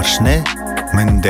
Малгашне мынде.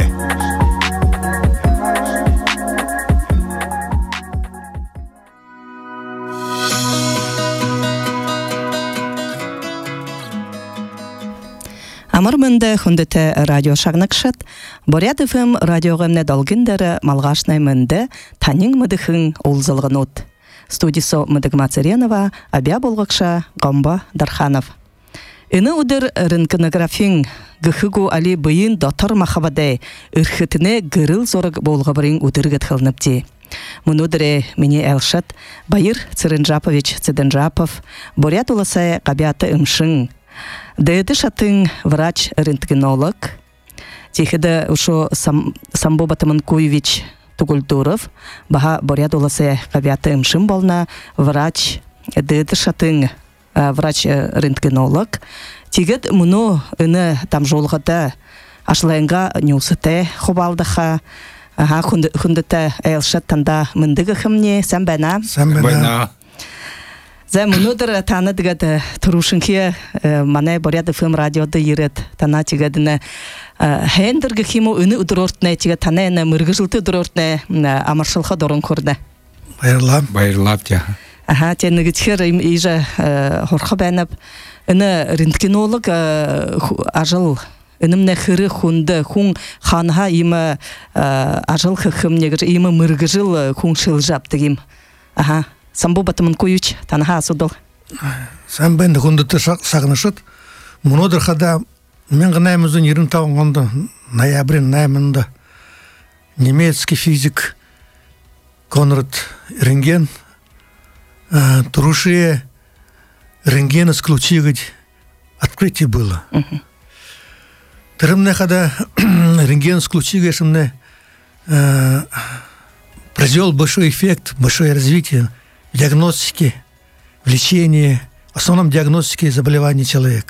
Амар мынде хундете радио шагнакшат, Борят ФМ радиогамне долгиндері Малгашне мынде танин мыдыхын олзылғынут. Студисо Мыдыгма Царенова, абя болғықша Гомба Дарханов. Іні удыр рынкынографин гыхыгу али бұйын дотор махабадай үрхітіне гырыл зорыг болғабырын удыргыт қылныпти. Мұнудыре мені әлшат Байыр Цырынжапович Цыдынжапов, Борят уласай қабяты ымшын. Дэйды шатын врач-рентгенолог, тихіді ұшу Самбобатымын Куевич Тугульдуров, баха Борят уласай қабяты ымшын болна врач, дэйды шатын врач-рентгенолог. Тигет мұну үні там жолғыда ашлайынға неусыте хубалдыға, хүндіті әлшат танда мындығы хымне, сән бәна? Сән бәна. Зә мұнудыр таны дегеді тұрушынке мане Борят ФМ радиоды ерет тана тегедіне хендіргі химу үні ұдырортне теге таны әні мұрғы жылты ұдырортне амаршылға дорын көрді. Байырлап те. Тенігі тхер ежі хорқа бәніп үні рентгенолог ажыл үнімне хыры хунды хун ханға имі ажыл хықым негір имі мұрғы жыл хун шыл жап дегім. Самбобатымын Куевич таныға асудыл. Сән бәнді хүндіті сағынышыт. Мұнодыр қада мен ғынаймыздың ерін тауынғанды ноябрин наймында немецкий физик Конрад Рентген Трушие рентген исключить открытие было. Тырымне қада рентген исключить мне произвел большой эффект, большое развитие в диагностике, в лечении, в основном диагностике заболеваний человека.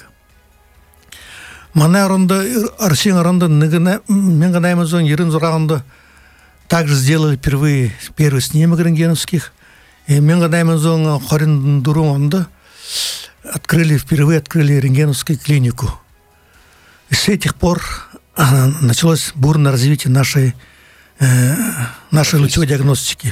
Мана ронда, Арсен ронда, менганаймазон, ерин зураганда также сделали первый снимок рентгеновских. И менганаймазон, хорин дурунда, впервые открыли рентгеновскую клинику. И с этих пор началось бурное развитие нашей лучевой диагностики.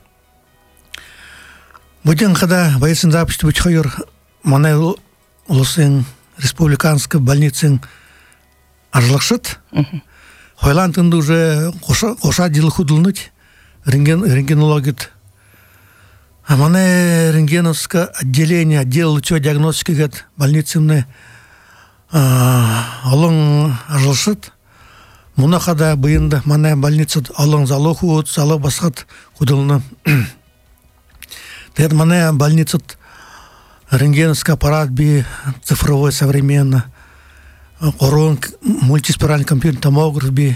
Будем когда боецин запусти быть хайор мане улусын республиканской больницы ажлакшыт. Хойлантында уже коша дилы худылнуть рентгенологит. А мане рентгеновское отделение, отдел лучевой диагностики гет больницымны алың ажлашыт. Муна қада бұйында мана больница алың залы худ, залы басқат худылны. Тед мана больница рентгеновский аппарат би цифровой современно. Корон мультиспиральный компьютерный томограф би,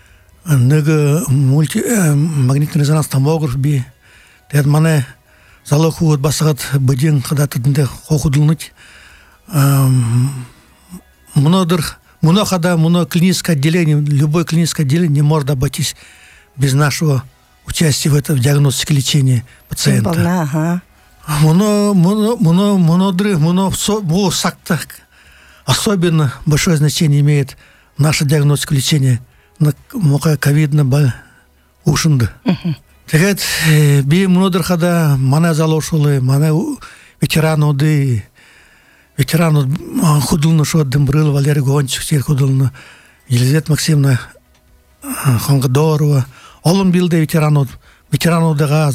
магнитный резонанс томограф би. Тед мана залы худ басқат бұден қада тедінде худылныть. Муно клиническое отделение, любое клиническое отделение не может обойтись без нашего участия в диагностике лечения пациента. Особенно большое значение имеет наша диагностика лечения на ковидно ушынды. Тегет би мунодыр хада мана залошулы, мана ветераны худылны шот Дымбрыл, Валерий Гончик, сер худылны, Елизавета Максимовна Хонгадорова. Олым билде ветеранодыға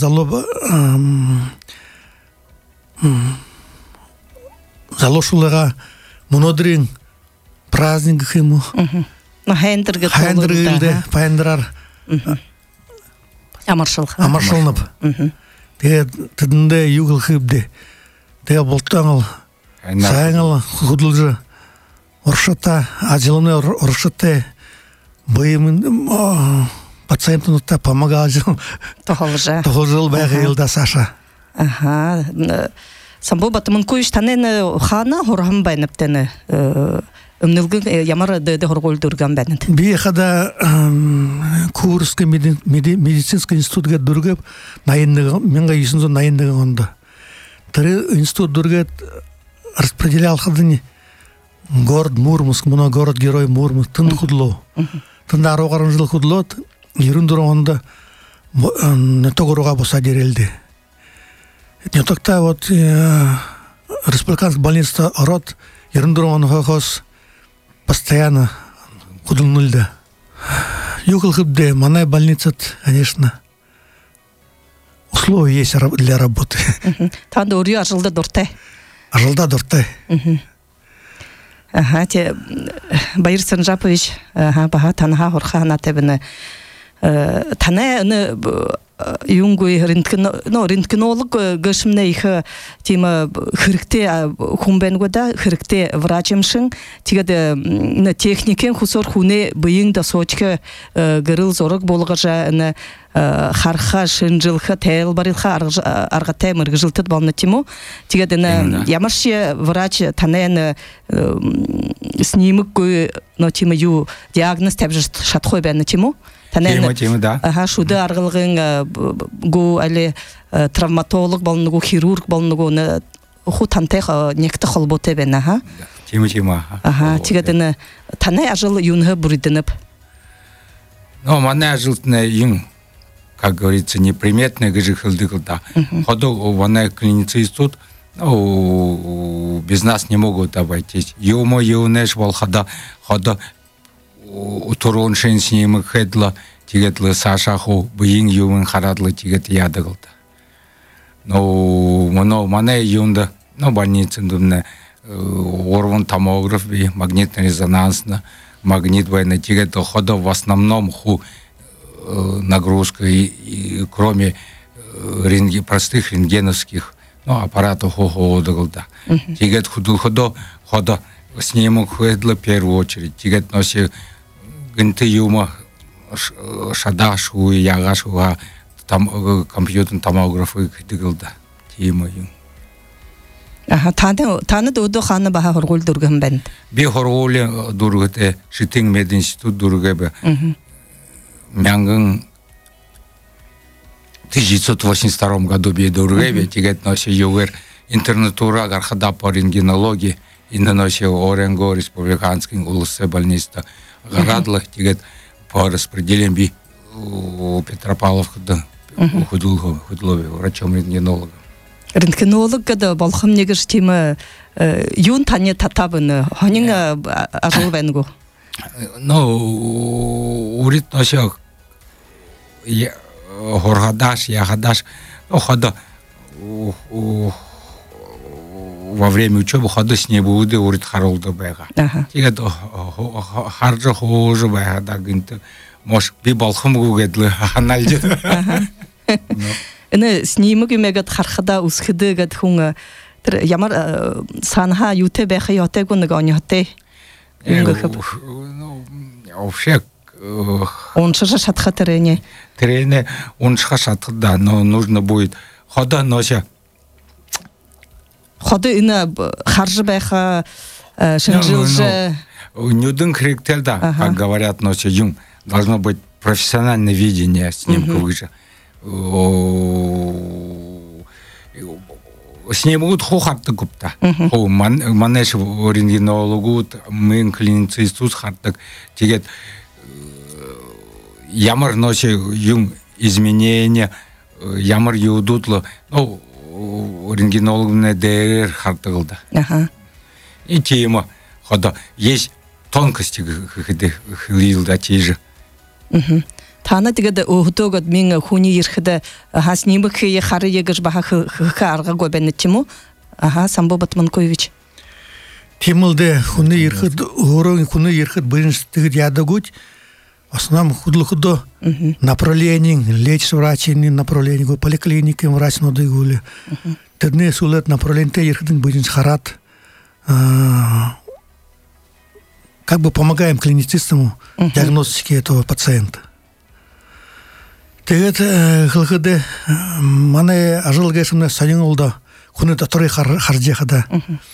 залошулыға мұнодырын праздник химу. Хайндыргылды, пайындырар. Амаршылнып. Тедінде югыл хибді. Тега болтаңыл. Сайыңыл худылжы оршыта, ажылыны оршыта, бұйымын пациентынытта помогал жыл. Тоғыл бәғі елда Саша. Самбобатымын Куевич танені хана хорғам байныптені өмнілгі ямары дөді хорғолдырған бәнінді. Бей қада Курский медицинский институтға дүргіп, менға есінзон найындығы онда. Тірі институт дүргет распределял хадыны город Мурманск, мына город-герой Мурманск, тын худло. Тында аруғарын жыл худло, ерін дұрғанда тогоруға боса дерелді. Не такта вот республиканская больница рот ерін дұрғаны хос постоянно худлнулда. Югл хыбде, манай больница, конечно, условия есть для работы. Танда урю ажылда дұртай. Ажылда дұртай. Те Байыр Санжапович баха танаха хорхана тебіне тана юнгуй рентгенолог гышымна ихы тема хірікте хумбенгода хірікте врачымшың тегеді техникен хусор хуне бұйың да сочка гырыл зорық болғыжа харха шынжылха тәйіл барилха арға тәйміргі жылтыд балны тему тегеді ямаршы врач тана снимік көй тема ю диагноз тәбжі шатхой бәні тему Тема, да. Шуды арғылығын гу әлі травматолог балны гу хирург балны гу ху тантайх некті қолботы бәні. Тема. Тегедіні танай ажыл юнғы бүрдініп? Мана ажылтына юн, как говорится, неприметный гыжихылдығылда. Ходу вана клиницист тут, без нас не могут обойтись. Юмо юнеш волхада, ходу Турон шен снимок хедла, тигетлы Сашаху, бұйын юын харадлы тигет ядығылды. Мана юнда, больницын орван томограф, магнитно-резонансный, магнит войны тигет хода в основном нагрузка, и кроме простых рентгеновских аппаратов ходыгылда. Тигет хода снимок хедла в первую очередь. Тигет носи гынты юма шадашу, ягашу, компьютерный томографы кдыгылда. Тема юм. Таны доду ханы баха хоргул дурган бәнд? Би хоргулы дургыты, Шитинг мединститут дургабы. Мянгын 1982 году би дургабы, тигет носи югер интернатура гархада по рентгенологии, и наноси Оренго республиканский улысы больница Гарадлах, тигет по распределению би у Петропавловка худлове, врачом-рентгенологом. Рентгенолог когда балхам негеш тема юн тане татабыны, ханин ажыл бәнгу? Урит носи хоргадаш, ягадаш, хода во время учебы ходы с ней будет урит харолда бэга. Тигет харджа хожу бэга да гинты. Может би балхам гугэдлы анализ. Эне снимок имегат хархада усхыды гад хунга ямар санха юте бэха яте гуны ганя хате. Вообще он же шатха терене. Терене он шатха да, но нужно будет хода нося. Ходы ина харжы бэха шынжилжы. Нюдын кректельда, как говорят нося юм, должно быть профессиональное видение снимка выжа. Снимут хохартты купта. Манеш рентгенологу, мы клиницистус хартык. Тигет ямар нося юм изменения, ямар юдутлы. Рентгенологная ДР хартыгылда. И тема, хода есть тонкости хилилда тежи. Тана тигеде ухтогот мен хуни ирхде снимок хе хары егеш баха харга гобенет тему. Самбо Батманкович. Темылды хуни ирхд урон хуни ирхд биринчи тигит ядагуть. В основном худло направление, лечь врачи направление, поликлиники врач надо гули. Тедне сулет направление те ирхдин биринчи харат. Как бы помогаем клиницистам диагностике этого пациента. Тегет хылхыды мане ажылгесімне сайын олда хуны таторы харджехада.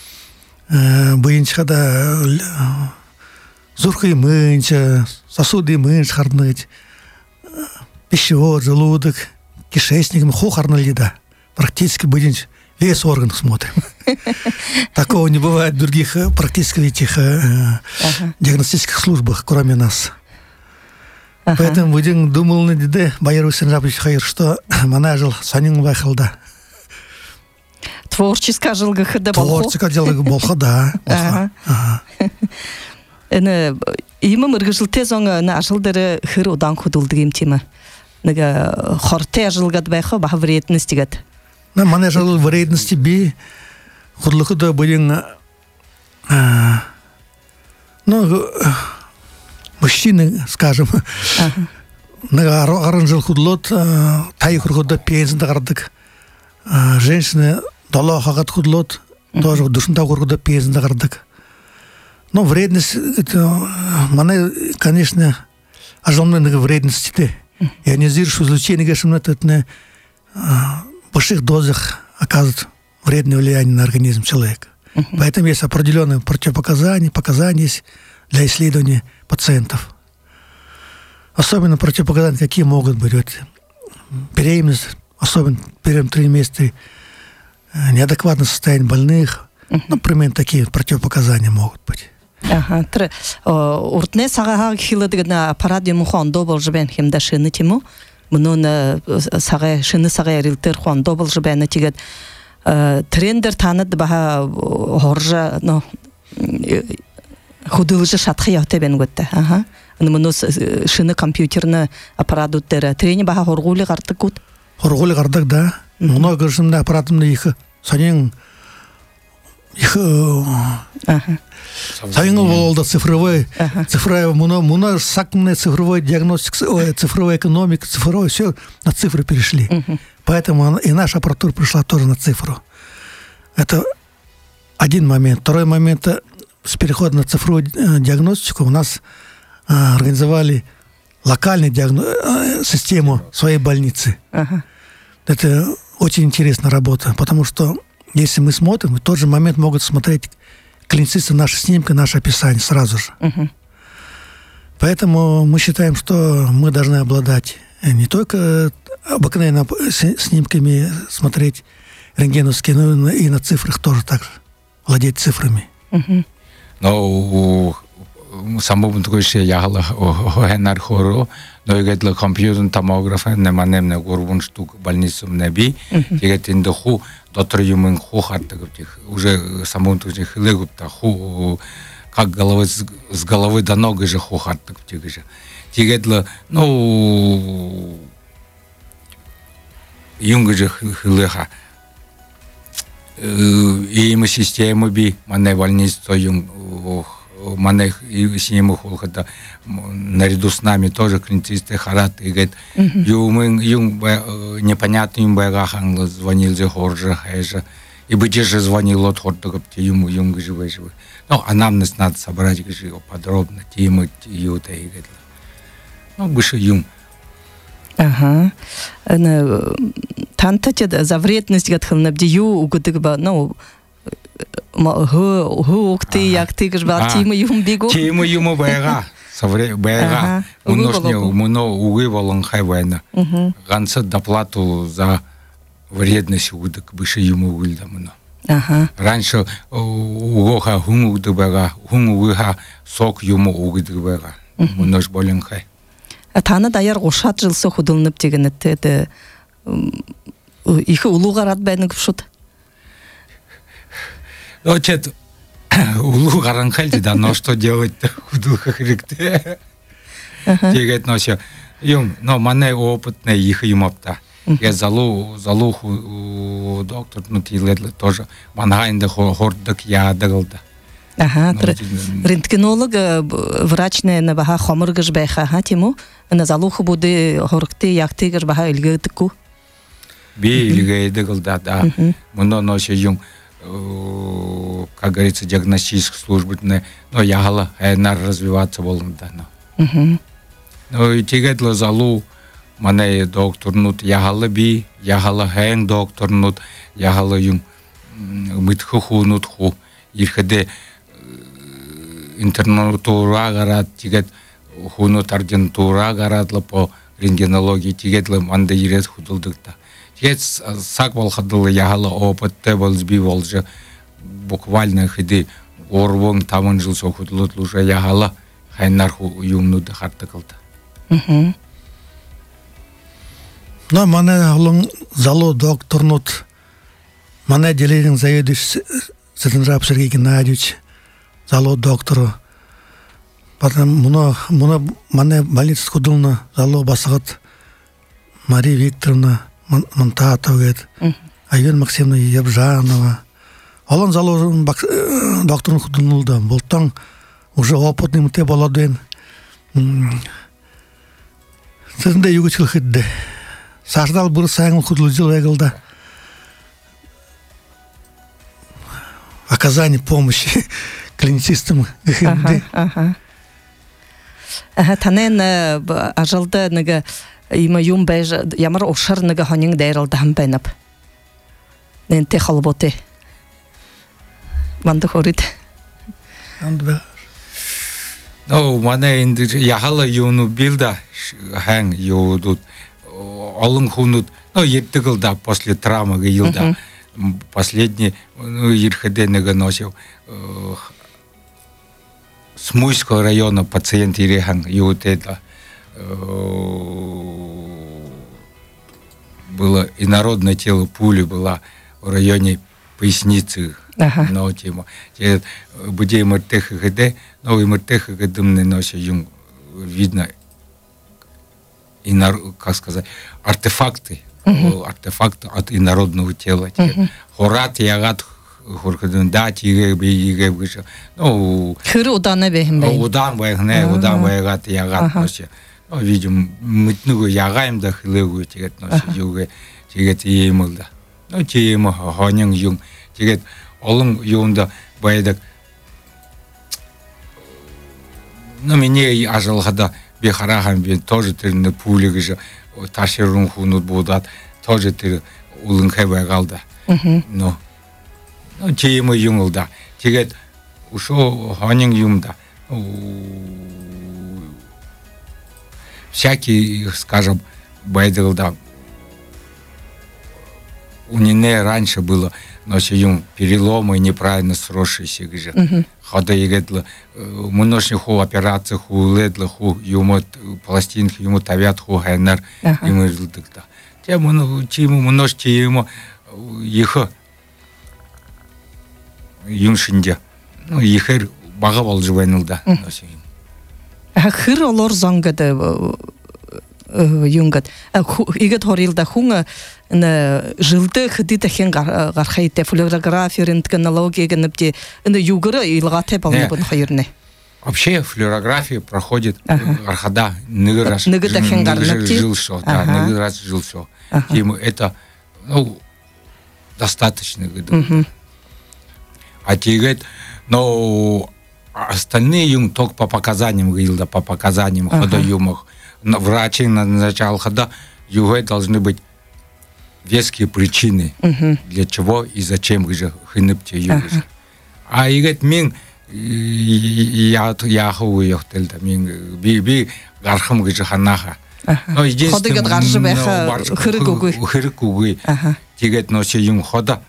Быйынчхада зурхы мынча, сосуды мынч харныть, пищевод, желудок, кишечник ху харныльда. Практически быйынч весь орган смотрим. Такого не бывает в других практически этих диагностических службах, кроме нас. Поэтому будем думал на деде, боярус хайр, что манажил санин вахалда. Творческая жылга хыда болху. Творческая жылга болху, да. Имам ыргыжылте зоңа на жылдары хыр одан худулдыгым тема. Нага хорте жылгат байхы баха вредность тигат. На мана жыл вредности би худлыхы да будем мужчины, скажем, на оранжевый худлот, тай хургуда пенсия дагардык. Женщины дала хагат худлот, тоже в душнта хургуда пенсия дагардык. Но вредность, мана, конечно, ожомленная вредности. Ионизирующее излучение, конечно, это в больших дозах оказывает вредное влияние на организм человека. Поэтому есть определенные противопоказания, показания есть для исследования пациентов. Особенно противопоказания какие могут быть. Вот, беременность, особенно в первые 3 месяца, неадекватное состояние больных. Например, такие противопоказания могут быть. Уртне сагаха хиладыгна аппарат ему хондо болжбен химда шины тиму. Мунун сага шины сага рилтер хондо болжбен тигет трендер танад баха хоржа но худылжа шатхы яхтебен гөтте. Муну шины компьютерны аппараттары трени баха хоргули гартык гут. Хоргули гартык, да. Муну гыршымда аппаратымда их санен Сайынгыл болда цифровой, муна сакмная цифровой диагностика, цифровая экономика, цифровой, все на цифры перешли. Поэтому и наша аппаратура пришла тоже на цифру. Это один момент. Второй момент, с переходом на цифровую диагностику у нас организовали локальную систему своей больницы. Это очень интересная работа, потому что если мы смотрим, в тот же момент могут смотреть клиницисты наши снимки, наше описание сразу же. Поэтому мы считаем, что мы должны обладать не только обыкновенно снимками смотреть рентгеновские, но и на цифрах тоже так же. Владеть цифрами. Но самому такой ще ягала генер хору, но и гетло компьютер томографа неманемне горбун штук больницу неби, тигет индоху доктор юмын ху хаттыгып тих уже самому такой хилегупта ху как головы с головы до ног же ху хаттыгып тигже. Тигетло юнг же хилеха и мы систему би мане больницу юнг мане систему холхата наряду с нами тоже клиницисты харат и говорит юмын юнг непонятный юм байгаханг звонил же хорже хайже и бы же звонил от хортогап ему юнг живой. Ну а нам нас надо собрать подробно тему юта и говорит выше юм. Тантате за вредность гатхылнап дию угудыгба, хукты, якты гжба, тимы юм бегу. Тимы юму байга, байга, муно угывалан хайвайна. Ганса доплату за вредность угудык, выше юму угылдамыно. Раньше угоха хун угудыгбайга, хун угыха сок юму угудыгбайга, мунош болен хай. Таны даяр ошат жылсы худылынып деген это ихы улуғарат бәйні күпшуд. Очет улуғаран қалды, да, но что делать-то худылға керекте? Тегет нося, но мане опытный ихы юмапта. Я залу доктор нутиледлі тоже манғайында хордық ядығылды. Рентгенолог врач на баха хомыр гжбайха тему на залуху буде хорыкты якты гжбаха илгетку би илгейдыгыл да муно ноше юм как говорится диагностических служб но ягала айнар развиваться болында но и тегетло залу мане доктор нут ягала би ягала хэн доктор нут ягала юм митху нут ху ирхеде интернатура гарат тигет хуну тардентура гаратлы по рентгенологии тигетлы манда ирет худылдыкта Тец сак волхадылы яғалы опытты болзби болжы буквально хиди орвон тамын жыл соқутлы лужа яғалы хайнар юмнуды харты кылды. Но мана олың зало докторнут, мана делерин заведующий Сатенрап Сергей Геннадьевич, зало доктору. Потом муна мана больница кудылна зало басығыт Мария Викторовна Монтатова, Айвен Максимовна Ебжанова. Олан зало докторын кудылнулда. Болтан уже опытный мте боладуен. Сізінде югычыл хидді. Саждал бұры сайын кудылжыл вегілді. Оказание помощи клиницистам. Танен ажалды нығы има юм бәж ямар ошар нығы ханын дайралды хам бәйнап. Нен те халботе. Манды хорит. Ну, мана инди яхала юну билда хан юдут алын хунут, ну ептыгылда после травмы гылда. Последний, ну, Ирхеденега носил с Муйского района пациент Ирехан, и вот это было инородное тело, пуля была в районе поясницы. Но тема. Bude МРТХ ГД, но и МРТХ ГД мне носит юм видно, как сказать, артефакты от инородного тела. Хорат ягат хоркадында тиге биге гыша. Ну, хыр уданы бехим бей. Удан ягат носит. Ну, видим, мытныгы ягаем да хылыгы тигет носит юге тигет емылда. Ну, тиема ханын юм тигет олың юнда байдак. Ну, мне ажалхада бехарахан бен тоже тырны пули гыша. Ташерун хунут будат тоже ты улынхай байгалда. Но тиема юмылда. Тигет ушо ханын юмда. Всякий, скажем, байдалда. У нее раньше было, но юм переломы неправильно сросшиеся гыжа. Хода егетла множных операций уледла ху юмот пластинки ему тавят ху хайнар ему жылдыкта. Тему ну чему множьте ему ехо юмшинде. Ну ехер бага болжубайнылда. Хыр олор заңгады юнгат. Игет хорилда хунга жылды хыдыта хен гархайте флюорография, рентгенология генепте югара илгате балнабын хайырне. Вообще флюорография проходит архада ныграш жил шо, да, ныграш жил шо. Ему это ну достаточно годы. А тигет, но остальные юм только по показаниям говорил, по показаниям хода юмах. Врачи назначал хода, югой должны быть веские причины, для чего и зачем же хынепте югы. А игет мин я ху ехтел да мин би гархам гыжы ханаха. Но единственное хырыкугы тигет носе юм хода.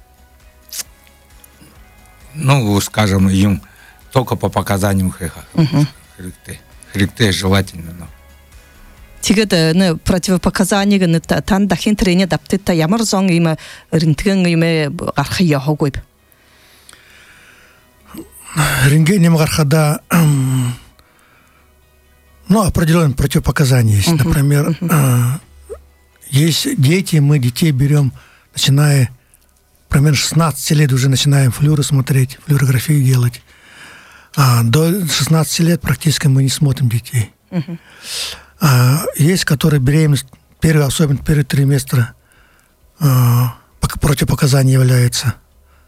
Ну, скажем, юм только по показаниям хрикте желательно, но. Тигет противопоказания тан дахин трение даптыта ямар зон има рентген има гархия хогойб. Рентгеном гархада ну, определенные противопоказания есть. Например, есть дети, мы детей берем, начиная примерно 16 лет уже начинаем флюоры смотреть, флюорографию делать. До 16 лет практически мы не смотрим детей. Есть, которые беременность, особенно первые триместра, противопоказания являются.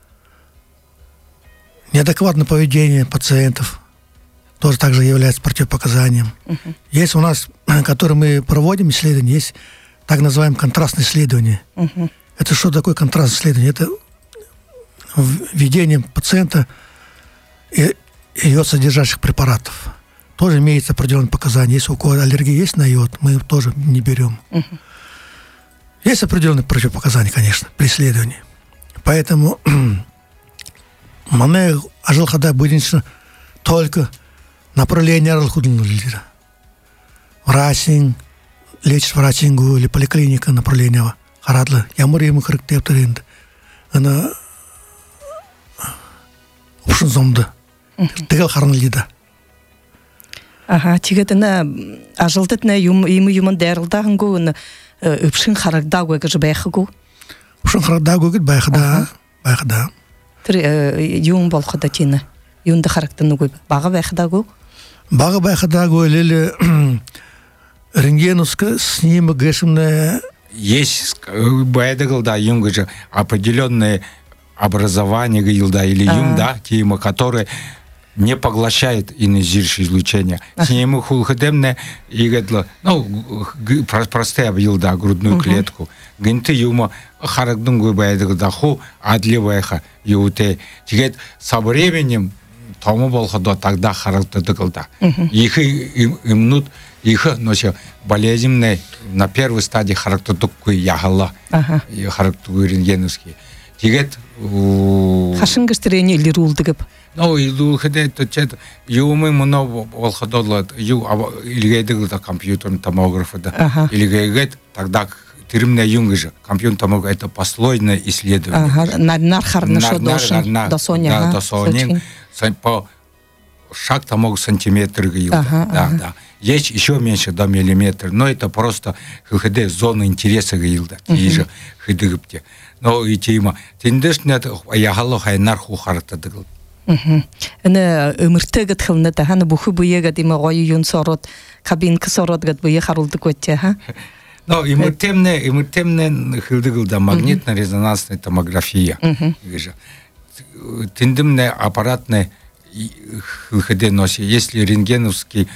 Неадекватное поведение пациентов тоже также является противопоказанием. Есть у нас, которые мы проводим исследования, есть так называемое контрастное исследование. Это что такое контрастное исследование? Это введение пациента йод содержащих препаратов. Тоже имеется определенные показания. Если у кого аллергия есть на йод, мы его тоже не берем. Есть определенные противопоказания, конечно, при исследовании. Поэтому мане ажалхада будинче только направление аралхуднулира. Врачинг, лечит врачингу или поликлиника направления харадла. Я морю ему характеринды. Она ушин зомда. Тегел харнлида. Ага, тигетна ажалтетна юман дерлдагу на упшин харагдагу гэж байхагу. Ушин харагдагу гэд байхада. Тэр юм болохода тина. Юнда характанугу бага байхдагу. Бага байхдагу леле рентгеновская снимок гэшимная. Есть байдагл, да, юм же определенное образование гилда или юм, да, тема, которое не поглощает ионизирующее излучение. С ним хулхадемне и говорит, ну, простая гилда, грудную клетку. Гинты юма харагдунгу байдагл даху адливайха юте. Тигет со временем тому болходо тогда харагдагл. Их имнут их носят болезненные на первой стадии характертуку ягала и характертуку рентгеновские. Тигет хашингастерени или рулдыгып. Ну и лухеде то чет юмы много болходо ю или гайдагл компьютерный томограф да или гайгет тогда термин юнгже компьютерный томограф это послойное исследование. Нархарнашо до Соня. До Соня по шаг там могут сантиметры да. Есть еще меньше до миллиметра, но это просто зона интереса гилда. Тиже хидыгпте. Но и тема. Тиндеш нет ягало хайнар хухартадыгл. Эне өмүртөгөт хылны да ханы буху буега диме гойюн сорот кабинка сорот гат буе харулды көтче ха. Но имертемне хылдыгл да магнитно-резонансная томография. Тиндемне аппаратне хылхеде носи. Если рентгеновский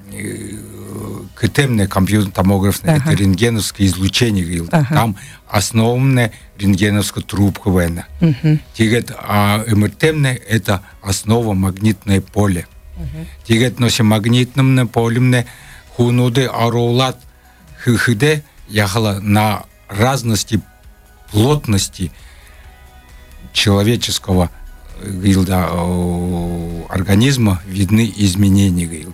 КТМный компьютер томограф, это рентгеновское излучение, там основная рентгеновская трубка война. А МРТМный это основа магнитное поле. Тигет носи магнитным полем хунуды арулат хыхыде яхала на разности плотности человеческого организма видны изменения.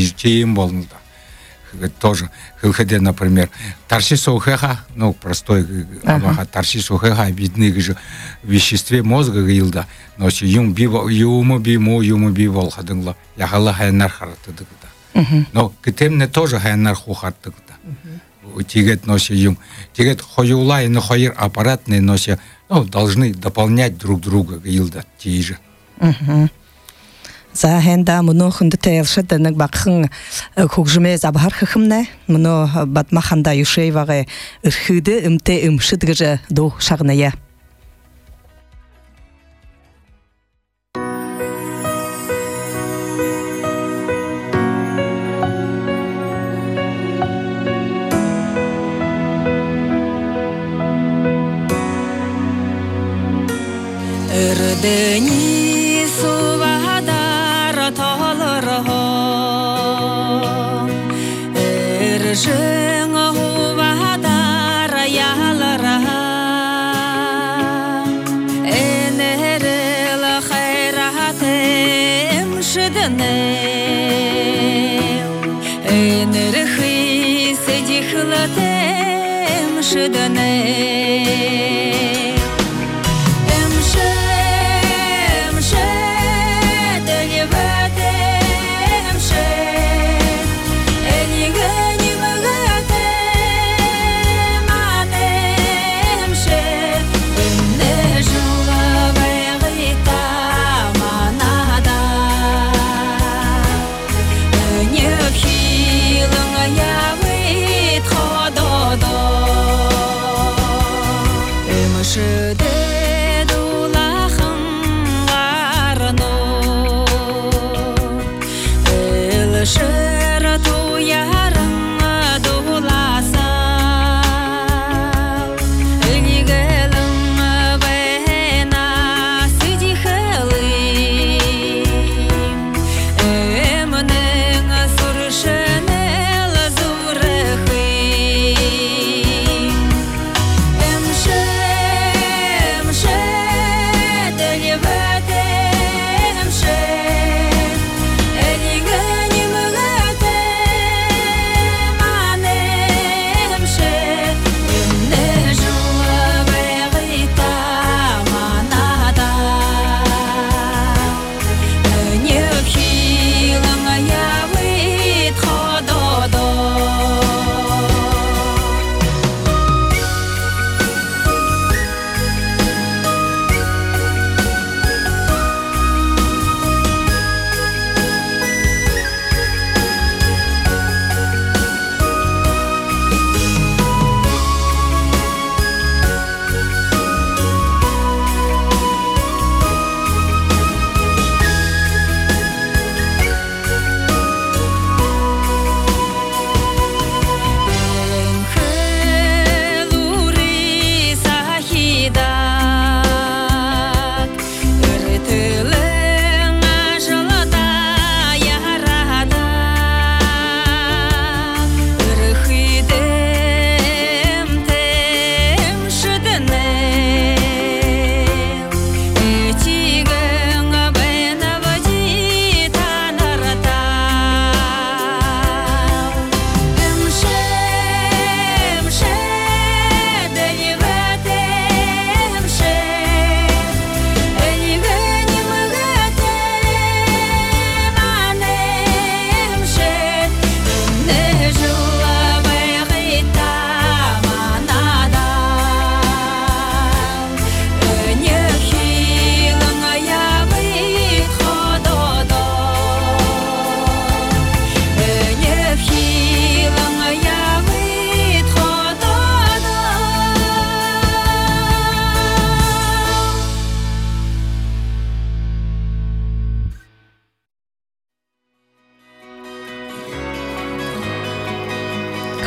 Тоже, например, тарсисухеха, ну, простой, тарсисухеха видны же в веществе мозга, но юм бивол хадынгла, яхала хайнар харатыдыгда. Но китемне тоже хайнар хухартыгда. Тигет носи юм. Тигет хоюла и нахоир аппаратные носи, ну, должны дополнять друг друга, гилда, тиже. За хенда муно хунда тейлшет нак бакхын хогжме забхар хымне муно батмаханда юшейваге ирхиде имте имшидгеже до шагная. Эрдени сувадар толорho эржен хувадар ялара энерел хайратем шедне энерхи седихлатем шедне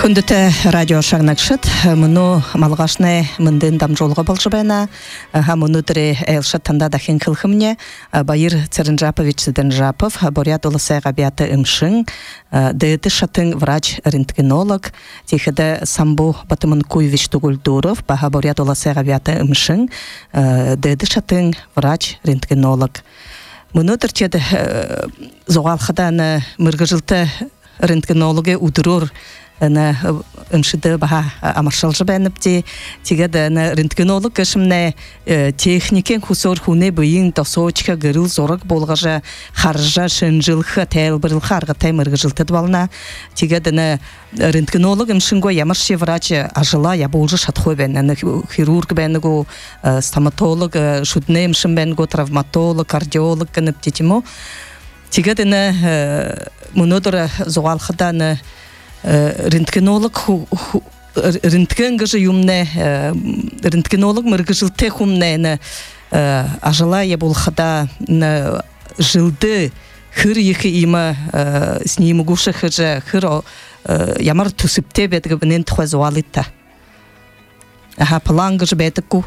Күндіті радио шағнақшыт, мұны малғашны мұндын дамжолға болжыбайна, мұны түрі әлші танда дахин қылқымне, Байыр Церенжапович Церенжапов, Борят Улысайға бияты үмшін, дәйті шатын врач рентгенолог, текеді Самбу Батымын Куевич Тугульдуров, Борят Улысайға бияты үмшін, дәйті шатын врач рентгенолог. Мұны түрчеді зоғалқыдан мұрғы рентгенологи удурур на ыншыды баха амаршалжы бәніпте тегеді рентгенолог кішімне техникен хусор хуне бұйын тосочка гырыл зорық болғажа харжа шынжылқы тәйл бірілқы арғытай мұрғы жылтыды балына тегеді рентгенолог ымшынго ямаршы врач ажыла я болжы шатхой бән хирург бәнігу стоматолог шудне ымшын бәнігу травматолог кардиолог кініп детимо тегеді мұнодыр зоғалқыдан рентгенолог рентген гыжы юмне рентгенолог мыргы жылте хумне ажыла я болхада жылды хыр ехи има сниму гушы хыжы хыр ямар тусипте бедгі бінен тұхай зуалитта план гыжы бәдік ку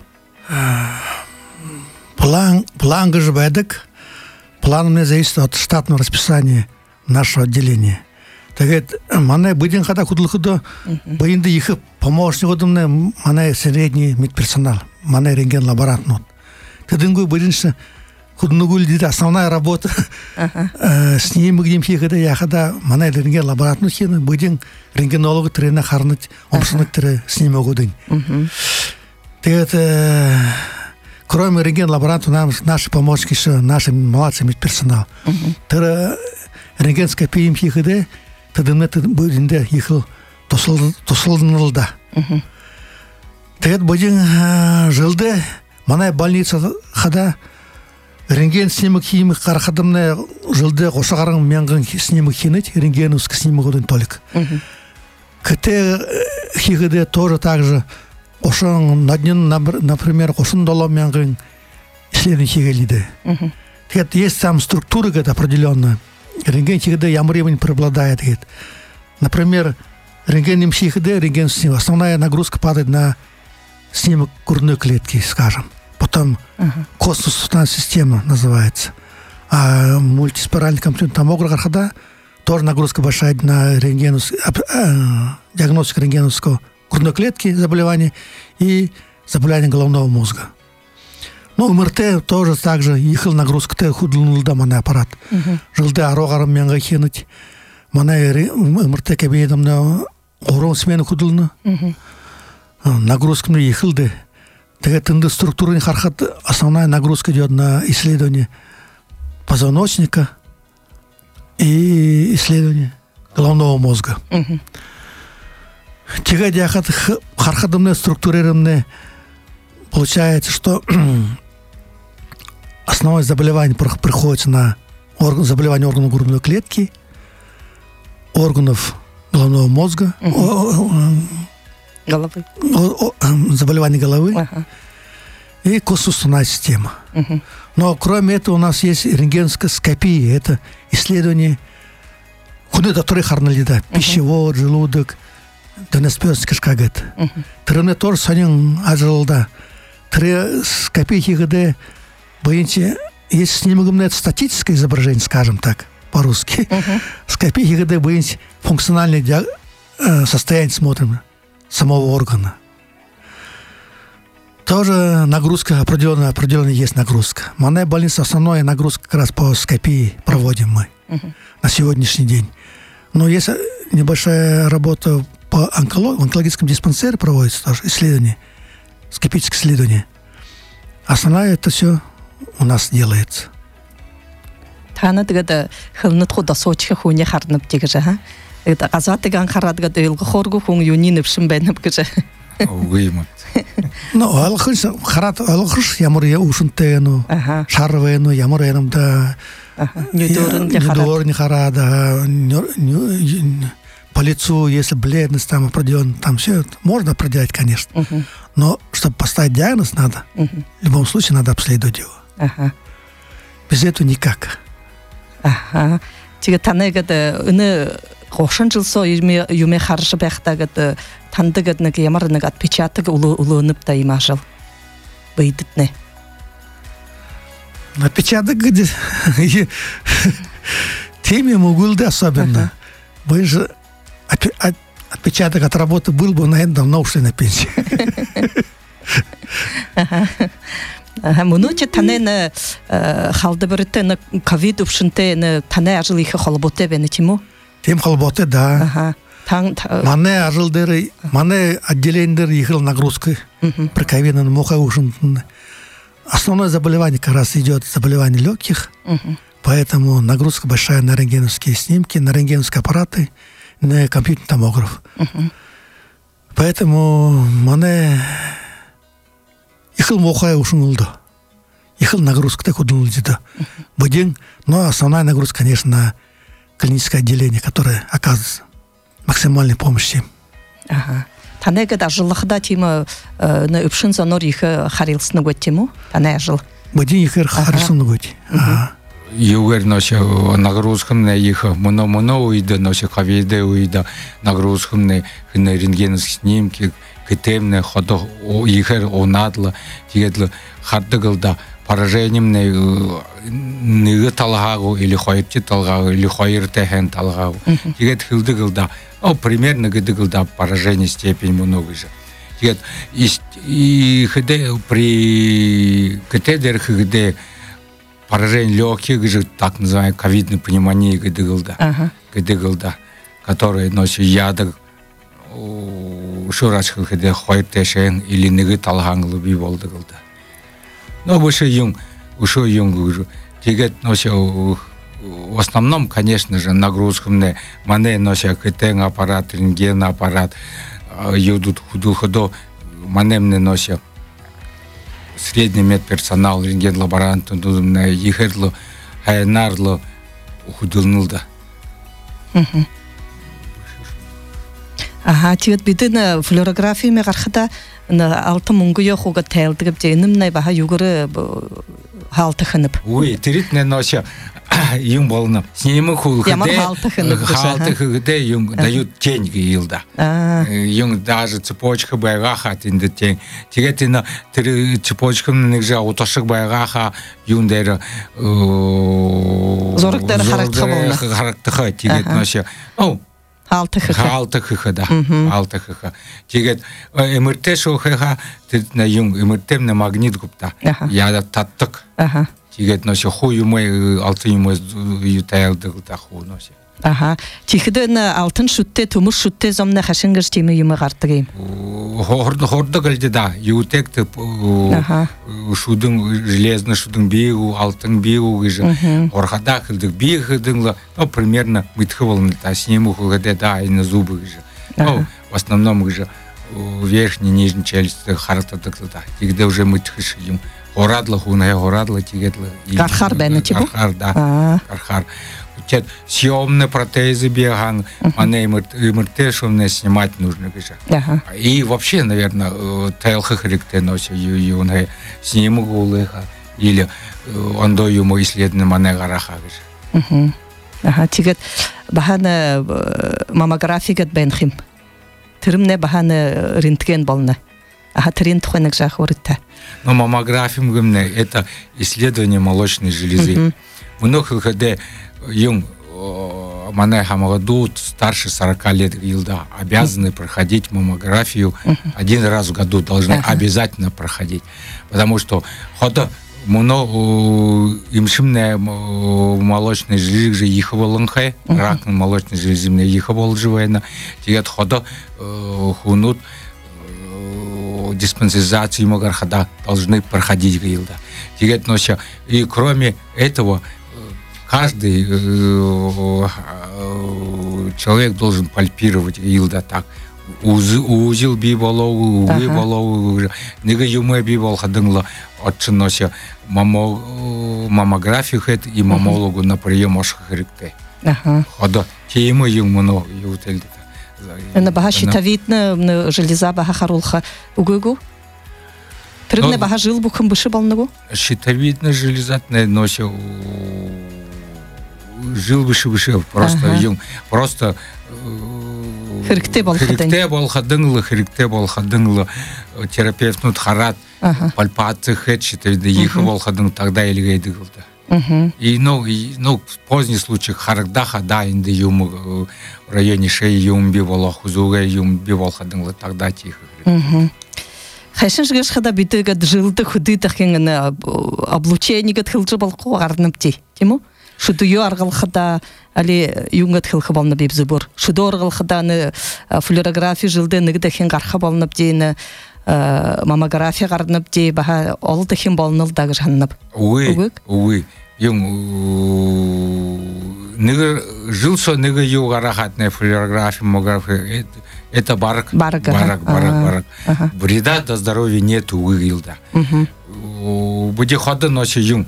план гыжы бәдік план мне зависит от штатного расписания нашего отделения. Так мане будем хада худлыхыда быйынды ихы помощник одымны мане средний медперсонал мане рентген лаборант. Тадынгу быдыншы худнугуль дейді основная работа с ним гдем хихыда яхада мане рентген лаборант хины быдын рентгенологы трена харныть омшынык тірі с ним огудын. Так кроме рентген лаборанта наши помощники еще наши молодцы медперсонал. Рентгенская пием хихыда тадымны быдынды ихыл тосылдынылда. Тегет быдын жылды мана больница хада рентген снимок химик қарақадымны жылды қошағарың менғын снимок хиныть рентгеновский снимок одын толик. Кіте хихыды тоже так же қошын наднен, например, қошын долом менғын исследование хигелиды. Тегет есть там структура определенная. Рентген хигде ямревень преобладает. Например, рентген МСХД, рентген снимок. Основная нагрузка падает на снимок грудной клетки, скажем. Потом костно-суставная система называется. А мультиспиральный компьютерный томограф архада тоже нагрузка большая на диагностику рентгеновского грудной клетки заболевания и заболевания головного мозга. Ну, МРТ тоже так же ехал нагрузка, те худлынылда мана аппарат. Жылды ароғарым менға хенуть. Мана МРТ кабинетімді орон смены худлыны. Нагрузка мне ехалды. Так тынды структурный хархат, основная нагрузка идет на исследование позвоночника и исследование головного мозга. Тега диахат хархатымны структурированные. Получается, что основное заболевание приходится на заболевание органов грудной клетки, органов головного мозга, головы. Заболевание головы и костно-суставная система. Но кроме этого у нас есть рентгеноскопия, это исследование которые харналида, пищевод, желудок, доноспёрский кишка гет. Трыны тоже санин ажылда. Тры скопейки ГД боимся, если снимем это статическое изображение, скажем так, по-русски, скопейки ГД боимся функциональное состояние смотрим самого органа. Тоже нагрузка определенная есть нагрузка. Манная больница, основная нагрузка как раз по скопии проводим мы на сегодняшний день. Но есть небольшая работа по онкологическому диспансере проводится тоже исследование, скопическое исследование. Основное это все у нас делается. Тана дегада хылнат худа сочка хуне харнып дегежа. Это азат деген харадга дейлго хоргу хун юнинеп шимбенеп гежа. Уймат. Ну, алхыш харат алхыш ямыр ушунтену, шарвену ямыр янымда. Недорын харада, по лицу, если бледность там определенная, там все можно определять, конечно. Но чтобы поставить диагноз, надо. В любом случае надо обследовать его. Без этого никак. Тиге танегада Хошын жылсо юме харышы бәхтагыт тандыгыт ямарнык отпечаток улынып да имажыл. Быйдытны. Отпечаток где теме могулды особенно. Вы же отпечаток от работы был бы, наверное, давно ушли на пенсию. Мунучи танена халды бірітті ковид ұпшынты таны ажыл ихе холботы бәні тиму? Тем холботы, да. Мане ажылдары, мане отделендер ихил нагрузкой при ковидном моха ушынтын. Основное заболевание как раз идет заболевание легких, поэтому нагрузка большая на рентгеновские снимки, на рентгеновские аппараты, на компьютерный томограф. Поэтому мане ихил моха ушынылды. Ихил нагрузка так удалилась. Будем, но основная нагрузка, конечно, на клиническое отделение, которое оказывается максимальной помощью. Ага. Танега да жыллахда тима на үпшін занор ихе харилсыны гөт тиму? Тане жыл? Будем ихе харилсыны гөт. Югер носи нагрузкамне ихе моно уйда, носи хавиде уйда, нагрузкамне рентгеновские снимки, китемне хода ихе онадла, тигетле хардыгылда поражением не талгагу или хойти талгагу или хойрте хен талгагу. Тигет хилдыгылда, примерно гыдыгылда поражение степень много же. Тигет и хде при китедер хде поражение легких же так называемая ковидная пневмония гыдыгылда, которые носят ядок шурачка хде хойрте шен или не талгангу би болдыгылда. Но выше юнг уже. Тигет носит в основном, конечно же, нагрузками мане носит КТ аппарат, рентген аппарат, юдут худо манемне носит средний медперсонал, рентген лаборант, ехедло, хайнарло худылнылда. Ага, тигет биден флюорография мегархада на алты мунгу йохуга тайлдыгып дейнім най баха югыры халты хынып. Ой, теритне нося юң болынып. Снимы хулхыде, халты хыгыде юң дают тень гилда. Юң даже цепочка байгаха тинде тень. Тигетина цепочкам нигжа уташык байгаха юң дайры зорыктары характыха тигет нося. Алты хыха, да. Алты хыха. Тигет МРТ шоухэха, на юng МРТ-на магнит гупта. Я таттык. Тигет носи ху юмай, алты юмай ютайлдыгылда ху носи. Ага. Тихиден алтын шутте, тумур шутте зомна хашынгыр теми юмы гартыгым. Хорды гылды да. Ютекті шудың, железный шудың бейгу, алтын бейгу гыжы. Орхада кылдык бейгыдыңла, примерно мытхы болны, сниму хыгыде да, айны зубы гыжы. В основном гыжы верхний, нижний челюсті харатадыклы да. Тигде уже мытхышы юм. Хорадлы хуная, хорадлы тигетлы. Кархар бәні тибу? Кархар, да. Кархар. Съемные протезы беган, мане МРТ, что мне снимать нужно. И вообще, наверное, тайлха харикте носит юнге сниму гулыха или он до ему исследование мане гараха. Ага, тигет бахана маммография бенхим. Тырымне бахана рентген болна. Ага, трин тхонек жахорыта. Но маммография это исследование молочной железы. Много где юng мане хамагадут старше 40 лет гилда обязаны проходить маммографию один раз в году, должны обязательно проходить, потому что хода муно имшимне молочной железы ихволынхай, рак молочной железы ихволживайна, тигет хода хунут диспансеризацию магархада должны проходить гилда. Тигет нося и кроме этого каждый человек должен пальпировать гилда так. Узил биболову, биболову, нега юмэ бибол хадыңла отчын нося маммографию хэт и маммологу на прием ашхы хрикте. Хода теймы юм муно ютелді. На баха щитовидна железа баха харулха угугу? Трудно баха жилбухым бышы балнагу? Щитовидна железа нося жил выше просто юм просто Хирикте болхадыңлы терапевт харат пальпация хэтчит ехи болхадың тогда илгейди кылды. И в поздний случай харагдаха да инде юм в районе шеи юм би боло хузуга юм би болхадыңлы тогда тихо. Хайшын жигеш хада битега жылды худы тахкенгene облучение гатхылжы болку гарнапти, тему? Шудую аргалхада али юнгат хылхы болны бибзубур. Шуду аргалхада флюорография жылды нигдахен гарха болнапти, маммография гарнапти, баха ол дахен болныл дагы жаннап. Уй. Юм нига жил со нига югарахатная флюорография, маммография. Это барак. Вреда до здоровья нету, выгилда. Буде хода носи юм.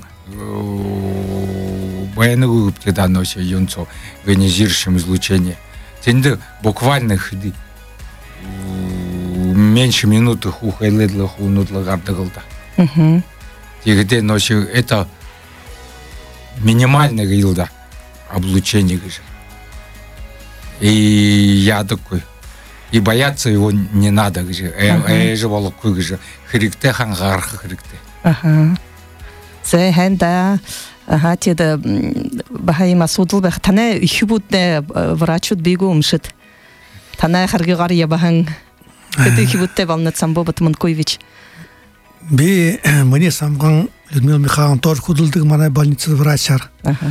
Баяны выгубки да носи юнцо, ионизирующим излучение. Тенде буквально ходи. Меньше минуты хухайледлы хунудлы гардыгылда. Тегде носи это минимальное гилда облучение гыжа. И я такой. И бояться его не надо, же волок же хрикте хангарха хрикте. Це хенда теда бахайма судл бах тане хибутне врачут бегу умшит. Тане харгигар ябахан. Кеды хибутте волнатсам бобат Манкоевич. Би мне самган Людмила Михайловна тоже худылдык мана больница врачар.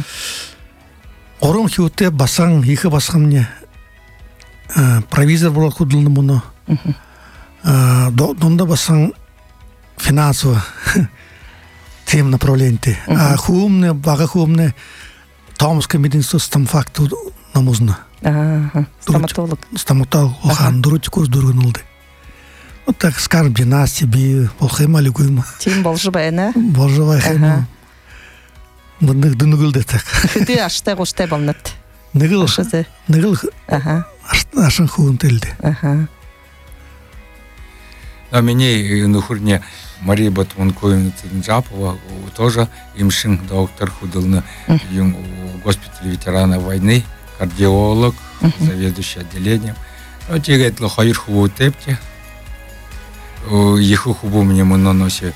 Орон хибутте басан ихе басам мне. Провизор был худылны муну. Донда басан финансово тем направление. А хумне, бага хумне, Томское медицинство стамфакту намузна. Стоматолог. Стоматолог. Охан дуруть курс дургнулды. Вот так скажем, династия би полхема лигуйма. Тим болжыбай, не? Болжыбай хема. Бындык дынугылды так. Ты аште гоште болнат. Нигыл. Ашын хуын телді. На мне нухурне Мария Батманкоевна Цинджапова тоже имшин доктор худылны в госпитале ветерана войны, кардиолог, заведующий отделением. Но тегает лохаир хубу тепте. Еху хубу мне мононосе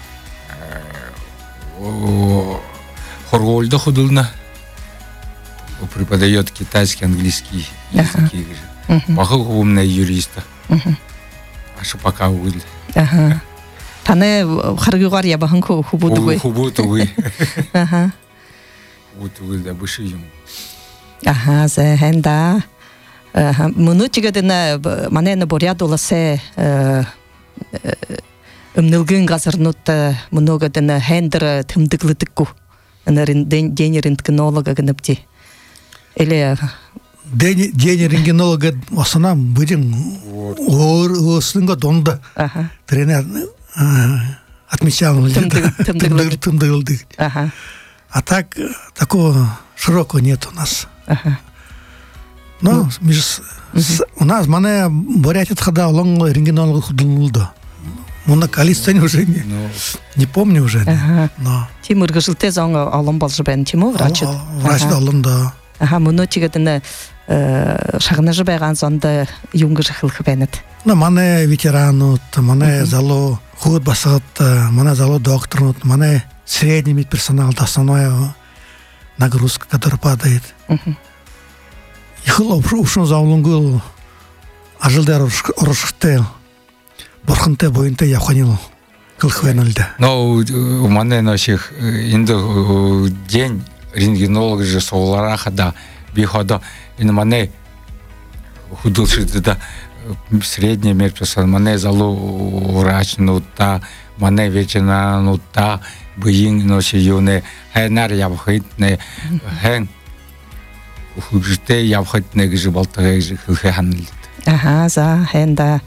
хоргольда худылна. Преподает китайский, английский языки. Пахал умная юриста. А что пока увидели? Тане харгигар ябахан хубутугой. Хубутугой. Хубутугой да быши ему. Зе хенда. Мунутига дена манена борядуласе умнылгын газырнут много дена хендер тымдыклытыкку. День рентгенолога гынапти. Или день рентгенолога в основном будем осынга донда тренер отмечал тымдыгылды. А так такого широкого нет у нас. Но у нас мане борятит хода лонг рентгенолог худылды. Муна количество уже не помню уже. Но Тимур гыжылте заңа алым балжыбен Тимур врач. Врач алым да. Мунутига дена шагнажы байган зонда юнгыжы хылхы бенет. Мане ветеранут, мане зало худ басат, мане зало докторнут, мане средний медперсонал, основная нагрузка, которая падает. Ихыл ушын заулунгыл ажылдар урышты, борхынты бойынты яханил кылхвенілді. Но у мане наших инды день рентгенолог же солараха да бихода ин мане худылшыды да средний медперсонал мане залу врач нута мане ветеринар нута быйын носи юне хэнар ябхытне хэн хужте ябхытне гыжы балтыгы гыжы хылханылды. За хэнда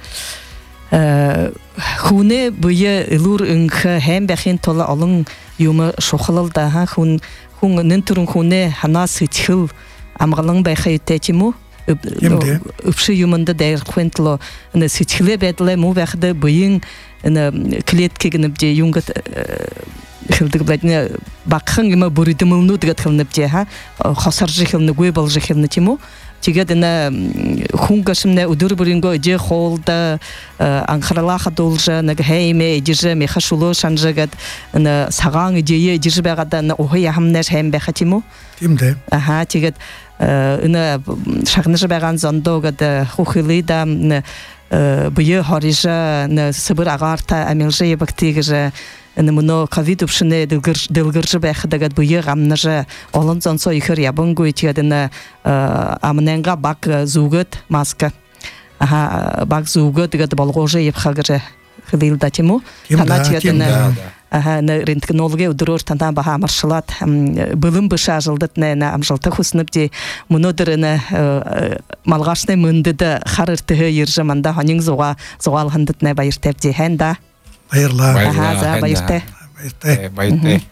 хуне бые илур ыңхы хэм бэхин тола алың юмы шохалылда хун нынтурын хуне хана сытхыл амгалың бэхэ тэтиму Упшы юмында дайыр квентло ны сичиле бедле му вахда быйын ны клетке гынып де юнгат хилдик бладне бакхан гыма буридымылну дигат хилнып де ха хасар жихилны гойбал жихилны тиму тигет ына хунгашымне удур буринго же холда анхралаха должа наг хейме диже мехашуло шанжагат ына саган идее диже багада на охя хамнеш хем бехатиму тимде аха тигет ына шагныжы баган зондогада хухилида бые харижа на сыбыр агарта амелже бактигже аны муно ковид упшыне дылгыржы бахдагат бые гамнажа олон зонсо ихер ябынгу итядына амненга бак зугат маска аха бак зугат дигат болгоже епхагже хилда тиму танатядына аха на рентгенология удурор тантан баха маршалат былым быша жылдыт на амжалта хуснып де мунодырына малгашны мындыда харырты ержаманда ханин зуга зугал хандыт на байыртеп де ханда байырла аха за байырте байырте